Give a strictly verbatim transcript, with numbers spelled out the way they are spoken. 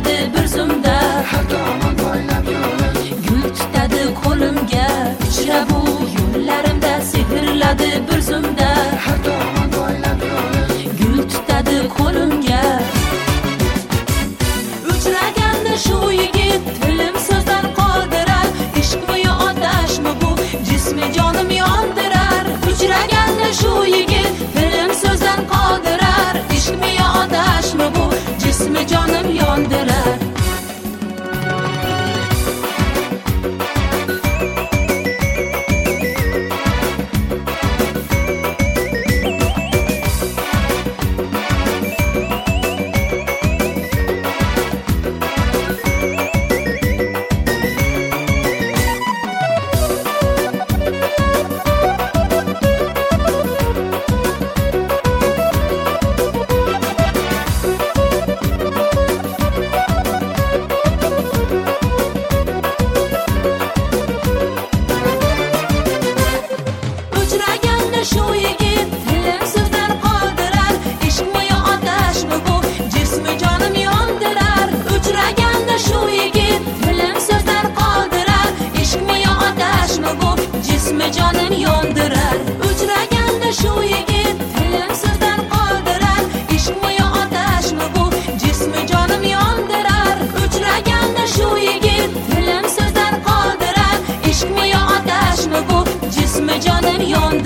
sehrladi bir zumda. Har tomon boylab yo'lim, Gul tutadi qo'limga, ichra bu yo'llarimda sehrladi bir zumda. har tomon boylab yo'lim, Gul tutadi qo'limga. Uchraganda shu yigit tilim so'zdan qoldirar. Ishqmi yo otashmi bu, jismi jonim yondirar. Uchraganda shu yigit tilim so'zdan qoldirar. Ishqmi yo otashmi bu, jismi jonim yondirar. Uchraganda shu yigit tilim so'zdan qoldirar. Ishqmi yo otashmi bu, jismi jonim yondirar. Uchraganda shu yigit tilim so'zdan qoldirar. Ishqmi yo otashmi bu, jismi jonim yondirar. Uchraganda shu yigit tilim so'zdan qoldirar. Ishqmi yo otashmi bu, jismi jonim yondirar. Uchraganda shu yigit tilim so'zdan qoldirar. Ishqmi yo otashmi bu, jismi jonim yondirar.